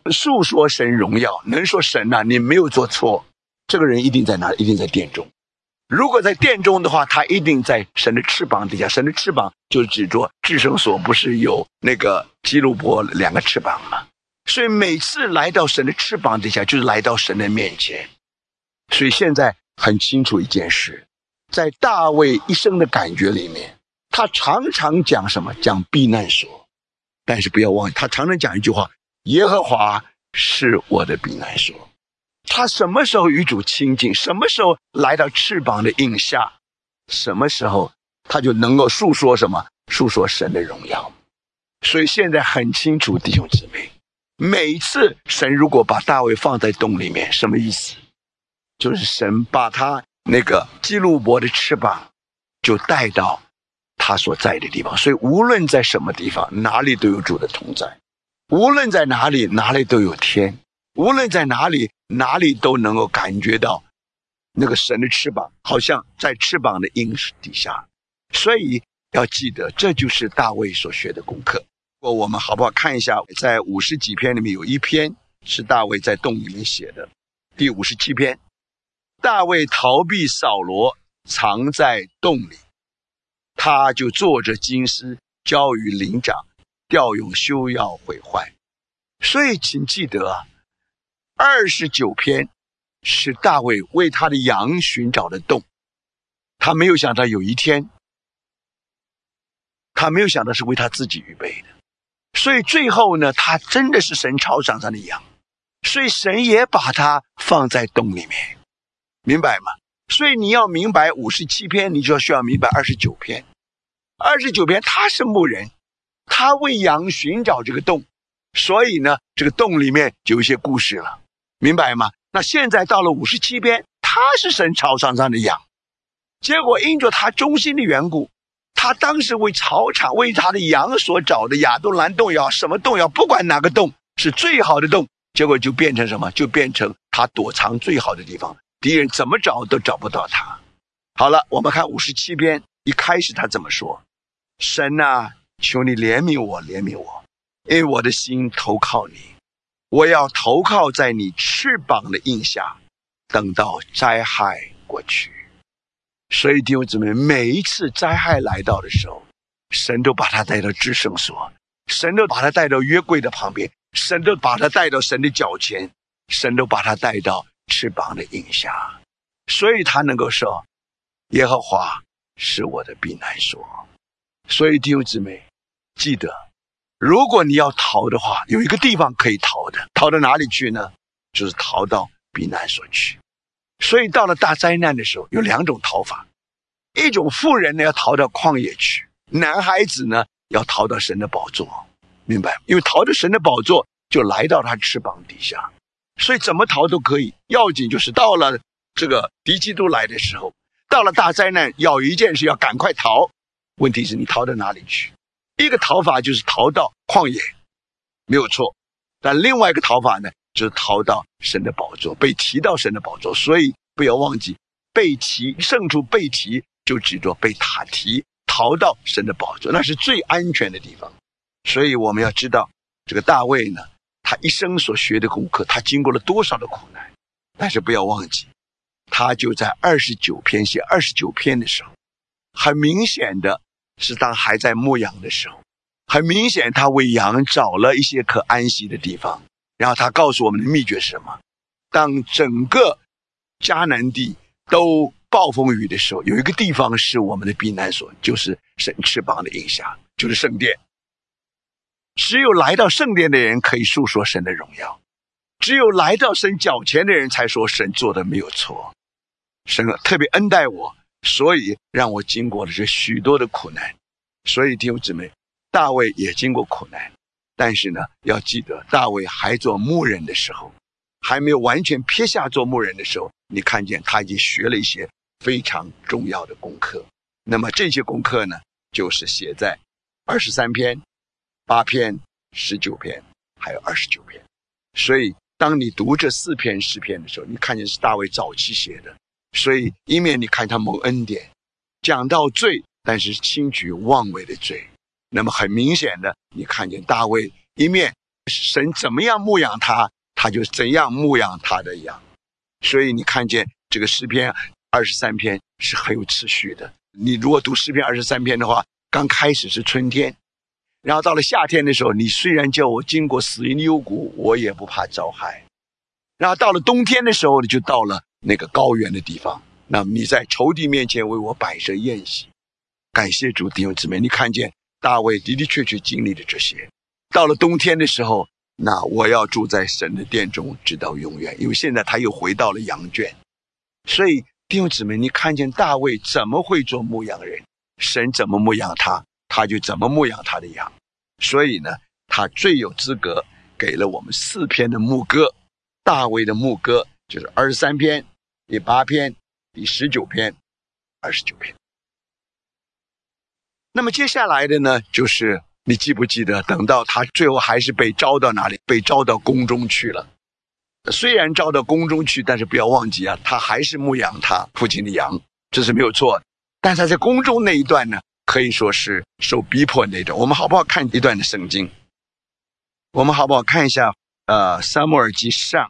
述说神荣耀，能说神啊，你没有做错，这个人一定在哪？一定在殿中。如果在殿中的话，他一定在神的翅膀底下。神的翅膀就指着至圣所，不是有那个基路伯两个翅膀吗？所以每次来到神的翅膀底下，就是来到神的面前。所以现在很清楚一件事，在大卫一生的感觉里面，他常常讲什么？讲避难所。但是不要忘记，他常常讲一句话：耶和华是我的避难所。他什么时候与主亲近，什么时候来到翅膀的荫下，什么时候他就能够述说什么？述说神的荣耀。所以现在很清楚，弟兄姊妹，每一次神如果把大卫放在洞里面，什么意思？就是神把他那个基路伯的翅膀就带到他所在的地方。所以无论在什么地方，哪里都有主的同在，无论在哪里，哪里都有天，无论在哪里，哪里都能够感觉到那个神的翅膀，好像在翅膀的荫底下。所以要记得，这就是大卫所学的功课。我们好不好看一下，在五十几篇里面有一篇是大卫在洞里面写的，第五十七篇，大卫逃避扫罗，藏在洞里，他就坐着金丝，交与灵长，调用修要毁坏。所以请记得啊，二十九篇是大卫为他的羊寻找的洞，他没有想到有一天，他没有想到是为他自己预备的。所以最后呢，他真的是神草场上的羊，所以神也把他放在洞里面，明白吗？所以你要明白五十七篇，你就需要明白二十九篇。二十九篇他是牧人，他为羊寻找这个洞，所以呢，这个洞里面就有一些故事了，明白吗？那现在到了五十七篇，他是神草场上的羊，结果因着他忠心的缘故，他当时为草场为他的羊所找的亚杜兰洞也好，什么洞也好，不管哪个洞是最好的洞，结果就变成什么？就变成他躲藏最好的地方，敌人怎么找都找不到他。好了，我们看五十七篇一开始他怎么说？神啊，求你怜悯我，怜悯我，因为我的心投靠你，我要投靠在你翅膀的荫下，等到灾害过去。所以弟兄姊妹，每一次灾害来到的时候，神都把他带到至圣所，神都把他带到约柜的旁边，神都把他带到神的脚前，神都把他带到翅膀的荫下，所以他能够说耶和华是我的避难所。所以弟兄姊妹，记得如果你要逃的话，有一个地方可以逃的，逃到哪里去呢？就是逃到避难所去。所以到了大灾难的时候，有两种逃法，一种妇人呢要逃到旷野去，男孩子呢要逃到神的宝座，明白？因为逃到神的宝座就来到他翅膀底下，所以怎么逃都可以。要紧就是到了这个敌基督来的时候，到了大灾难，要一件事，要赶快逃。问题是你逃到哪里去？一个逃法就是逃到旷野，没有错，但另外一个逃法呢，就是逃到神的宝座，被提到神的宝座。所以不要忘记，被提胜出被提就指着被他提，逃到神的宝座，那是最安全的地方。所以我们要知道，这个大卫呢，他一生所学的功课，他经过了多少的苦难。但是不要忘记，他就在二十九篇写二十九篇的时候，很明显的是当还在牧羊的时候，很明显他为羊找了一些可安息的地方。然后他告诉我们的秘诀是什么？当整个迦南地都暴风雨的时候，有一个地方是我们的避难所，就是神翅膀的荫下，就是圣殿。只有来到圣殿的人可以述说神的荣耀，只有来到神脚前的人才说神做的没有错，神特别恩待我，所以让我经过了这许多的苦难。所以弟兄姊妹，大卫也经过苦难，但是呢，要记得大卫还做牧人的时候，还没有完全撇下做牧人的时候，你看见他已经学了一些非常重要的功课。那么这些功课呢，就是写在二十三篇、八篇、十九篇还有二十九篇。所以当你读这四篇诗篇的时候，你看见是大卫早期写的。所以一面你看他蒙恩典，讲到罪，但是轻举妄为的罪。那么很明显的，你看见大卫一面神怎么样牧养他，他就怎样牧养他的羊。所以你看见这个诗篇二十三篇是很有次序的。你如果读诗篇二十三篇的话，刚开始是春天，然后到了夏天的时候，你虽然叫我经过死荫的幽谷，我也不怕遭害。然后到了冬天的时候，就到了那个高原的地方，那么你在仇敌面前为我摆设宴席。感谢主，弟兄姊妹，你看见大卫的的确确经历了这些。到了冬天的时候，那我要住在神的殿中直到永远，因为现在他又回到了羊圈。所以弟兄姊妹，你看见大卫怎么会做牧羊人，神怎么牧养他，他就怎么牧养他的羊。所以呢，他最有资格给了我们四篇的牧歌。大卫的牧歌就是二十三篇、第八篇、第十九篇、二十九篇。那么接下来的呢，就是你记不记得，等到他最后还是被招到哪里？被招到宫中去了。虽然招到宫中去，但是不要忘记啊，他还是牧养他父亲的羊，这是没有错的。但是他在宫中那一段呢，可以说是受逼迫那一段。我们好不好看一段的圣经？我们好不好看一下呃，撒母耳记上。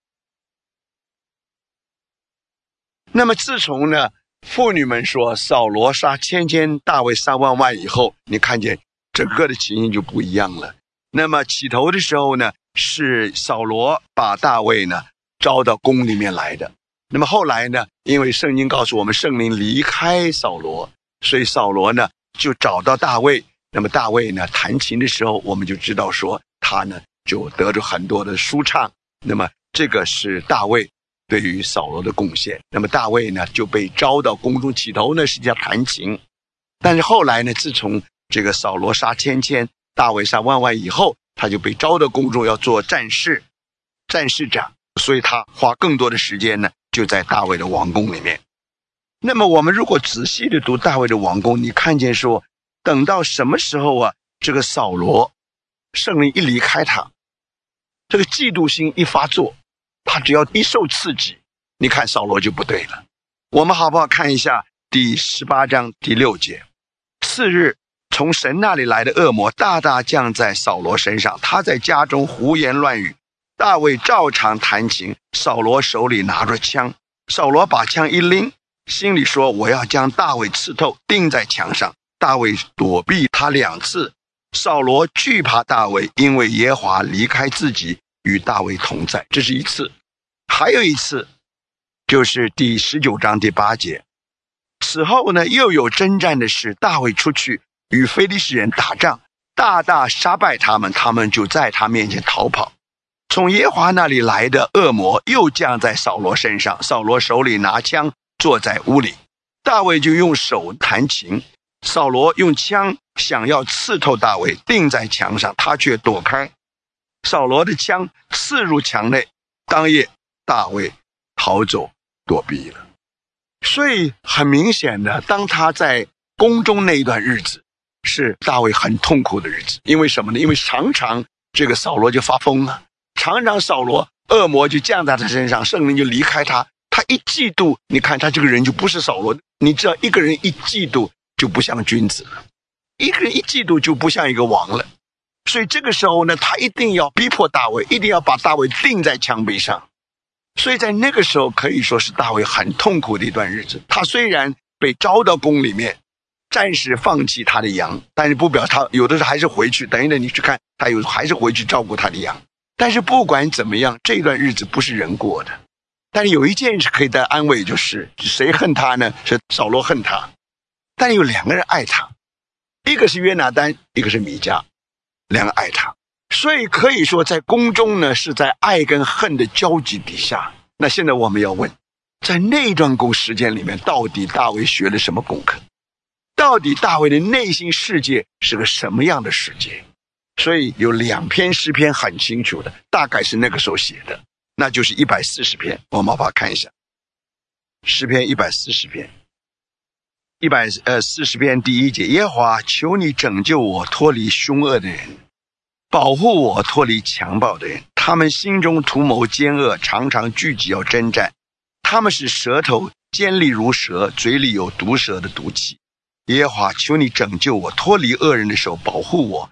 那么自从呢妇女们说扫罗杀千千，大卫杀万万以后，你看见整个的情形就不一样了。那么起头的时候呢，是扫罗把大卫呢招到宫里面来的。那么后来呢，因为圣经告诉我们圣灵离开扫罗，所以扫罗呢就找到大卫。那么大卫呢弹琴的时候，我们就知道说他呢就得着很多的舒畅。那么这个是大卫对于扫罗的贡献。那么大卫呢就被招到宫中，起头呢是叫弹琴，但是后来呢，自从这个扫罗杀千千，大卫杀万万以后，他就被招到宫中要做战士、战士长，所以他花更多的时间呢就在大卫的王宫里面。那么我们如果仔细的读大卫的王宫，你看见说等到什么时候啊，这个扫罗圣灵一离开他，这个嫉妒心一发作，他只要一受刺激，你看扫罗就不对了。我们好不好看一下第十八章第六节？次日，从神那里来的恶魔大大降在扫罗身上，他在家中胡言乱语。大卫照常弹琴，扫罗手里拿着枪。扫罗把枪一拎，心里说，我要将大卫刺透，钉在墙上。大卫躲避他两次。扫罗惧怕大卫，因为耶和华离开自己，与大卫同在。这是一次。还有一次就是第十九章第八节，此后呢又有征战的事，大卫出去与非利士人打仗，大大杀败他们，他们就在他面前逃跑。从耶和华那里来的恶魔又降在扫罗身上，扫罗手里拿枪，坐在屋里。大卫就用手弹琴，扫罗用枪想要刺透大卫，钉在墙上，他却躲开。扫罗的枪刺入墙内，当夜大卫逃走躲避了。所以很明显的，当他在宫中那一段日子，是大卫很痛苦的日子。因为什么呢？因为常常这个扫罗就发疯了，常常扫罗恶魔就降在他身上，圣灵就离开他。他一嫉妒，你看他这个人就不是扫罗。你知道一个人一嫉妒就不像君子了，一个人一嫉妒就不像一个王了。所以这个时候呢，他一定要逼迫大卫，一定要把大卫钉在墙壁上。所以在那个时候可以说是大卫很痛苦的一段日子。他虽然被招到宫里面，暂时放弃他的羊，但是不表他有的时候还是回去，等一等你去看，他有还是回去照顾他的羊。但是不管怎么样，这段日子不是人过的。但是有一件事可以得安慰，就是谁恨他呢？是扫罗恨他，但有两个人爱他，一个是约拿单，一个是米迦，两个爱他。所以可以说在宫中呢，是在爱跟恨的交集底下。那现在我们要问，在那段宫时间里面，到底大卫学了什么功课？到底大卫的内心世界是个什么样的世界？所以有两篇诗篇很清楚的，大概是那个时候写的，那就是一百四十篇。我们把它看一下，诗篇一百四十篇，一百四十篇第一节，耶和华，求你拯救我脱离凶恶的人，保护我脱离强暴的人。他们心中图谋奸恶，常常聚集要征战。他们是舌头尖利如蛇，嘴里有毒蛇的毒气。耶和华，求你拯救我脱离恶人的手，保护我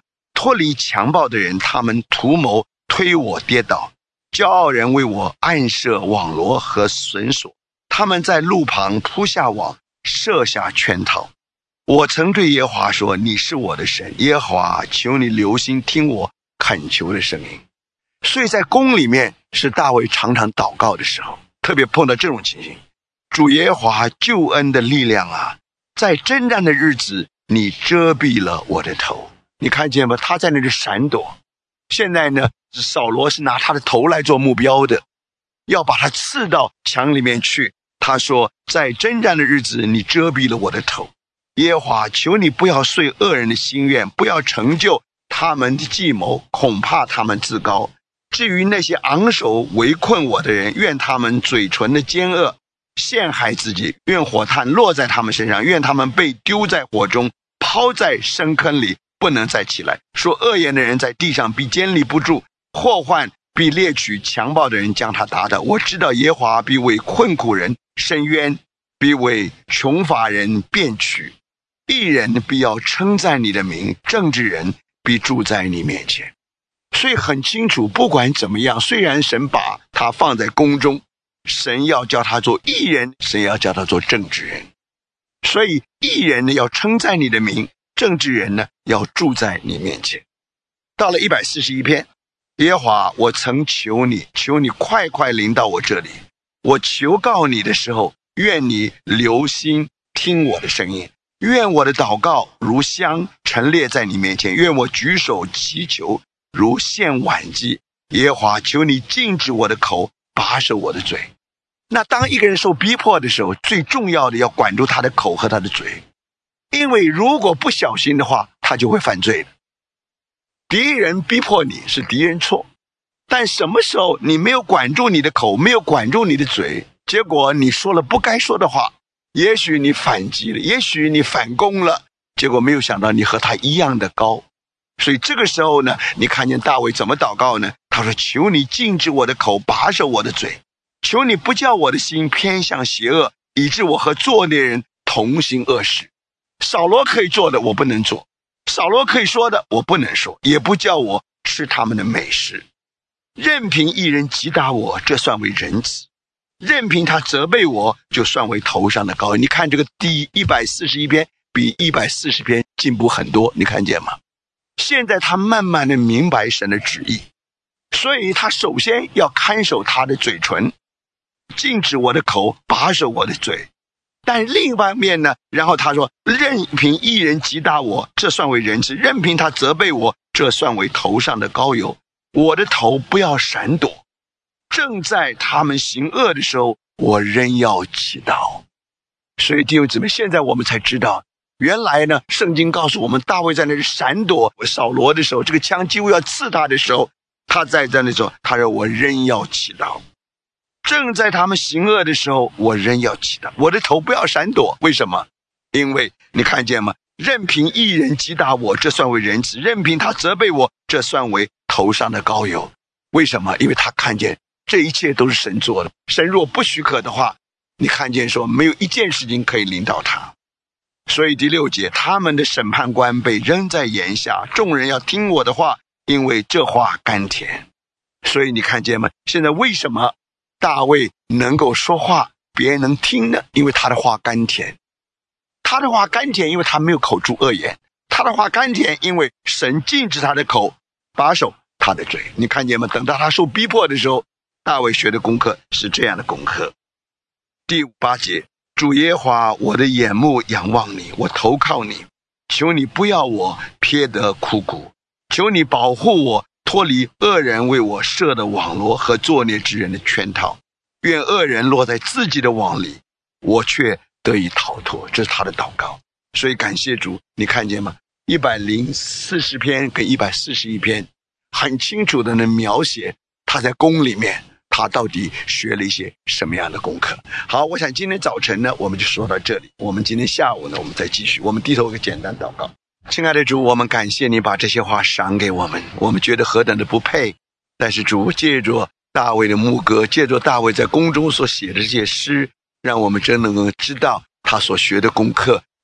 脱离强暴的人，他们图谋推我跌倒，骄傲人为我暗设网罗和绳索，他们在路旁铺下网，设下圈套。我曾对耶和华说，你是我的神，耶和华，求你留心听我恳求的声音。所以在宫里面是大卫常常祷告的时候，特别碰到这种情形，主耶和华救恩的力量啊，在征战的日子你遮蔽了我的头。你看见吗？他在那里闪躲。现在呢，扫罗是拿他的头来做目标的，要把他刺到墙里面去。他说，在征战的日子你遮蔽了我的头，耶和华，求你不要遂恶人的心愿，不要成就他们的计谋，恐怕他们自高。至于那些昂首围困我的人，愿他们嘴唇的奸恶陷害自己，愿火炭落在他们身上，愿他们被丢在火中，抛在深坑里，不能再起来。说恶言的人在地上必坚立不住，祸患必猎取强暴的人，将他打倒。我知道耶和华必为困苦人伸冤，必为穷乏人辩屈。义人必要称赞你的名，正直人必住在你面前。所以很清楚，不管怎么样，虽然神把他放在宫中，神要叫他做义人，神要叫他做正直人。所以义人呢要称赞你的名，正直人呢要住在你面前。到了一百四十一篇，耶和华，我曾求你，求你快快临到我这里。我求告你的时候，愿你留心听我的声音，愿我的祷告如香陈列在你面前，愿我举手祈求如献晚祭。耶和华，求你禁止我的口，把守我的嘴。那当一个人受逼迫的时候，最重要的要管住他的口和他的嘴，因为如果不小心的话，他就会犯罪的。敌人逼迫你是敌人错，但什么时候你没有管住你的口，没有管住你的嘴，结果你说了不该说的话，也许你反击了，也许你反攻了，结果没有想到你和他一样的高。所以这个时候呢，你看见大卫怎么祷告呢？他说，求你禁止我的口，把守我的嘴，求你不叫我的心偏向邪恶，以致我和作孽人同行恶事。扫罗可以做的我不能做，扫罗可以说的我不能说，也不叫我吃他们的美食。任凭一人击打我，这算为仁慈；任凭他责备我，就算为头上的膏。你看这个第一百四十一篇比一百四十篇进步很多，你看见吗？现在他慢慢的明白神的旨意，所以他首先要看守他的嘴唇，禁止我的口，把守我的嘴。但另一方面呢，然后他说，任凭一人击打我，这算为仁慈；任凭他责备我，这算为头上的膏油。我的头不要闪躲，正在他们行恶的时候，我仍要祈祷。所以弟兄姊妹，现在我们才知道，原来呢，圣经告诉我们，大卫在那里闪躲扫罗的时候，这个枪几乎要刺他的时候，他在在那时候，他说我仍要祈祷。正在他们行恶的时候，我仍要祈祷，我的头不要闪躲。为什么？因为你看见吗？任凭一人击打我，这算为仁慈；任凭他责备我，这算为头上的膏油。为什么？因为他看见这一切都是神做的，神若不许可的话，你看见说没有一件事情可以临到他。所以第六节，他们的审判官被扔在檐下，众人要听我的话，因为这话甘甜。所以你看见吗？现在为什么大卫能够说话，别人能听呢？因为他的话甘甜。他的话甘甜，因为他没有口出恶言。他的话甘甜，因为神禁止他的口，把守他的嘴。你看见吗？等到他受逼迫的时候，大卫学的功课是这样的功课。第八节，主耶和华，我的眼目仰望你，我投靠你，求你不要我撇得枯骨，求你保护我脱离恶人为我设的网罗和作孽之人的圈套，愿恶人落在自己的网里，我却得以逃脱。这是他的祷告。所以感谢主，你看见吗？一百四十篇跟一百四十一篇很清楚的能描写他在宫里面他到底学了一些什么样的功课。好，我想今天早晨呢我们就说到这里，我们今天下午呢我们再继续。我们低头一个简单祷告。亲爱的主，我们感谢你把这些话赏给我们，我们觉得何等的不配，但是主借着大卫的牧歌，借着大卫在宫中所写的这些诗，让我们真能够知道他所学的功课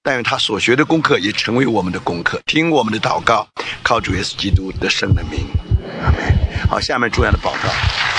但愿他所学的功课也成为我们的功课。听我们的祷告，靠主耶稣基督的圣的名，阿门。好，下面主要的报告。